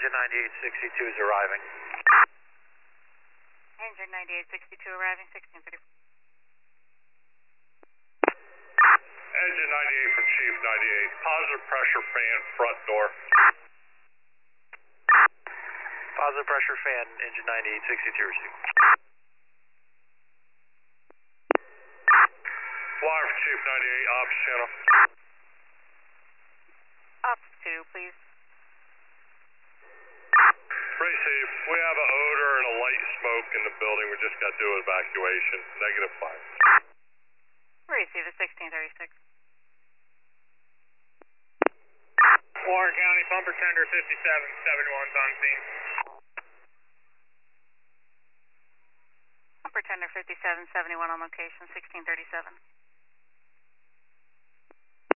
Engine 9862 is arriving. Engine 9862 arriving, 1634. Engine 98 from Chief 98. Positive pressure fan, front door. Positive pressure fan, engine 9862 received. Wire for Chief 98, ops channel. Ops 2, please. Receive. We have an odor and a light smoke in the building. We just got to do evacuation. -5. Receive the 1636. Warren County, pumper tender 5771's on scene. Pumper tender 5771 on location, 1637.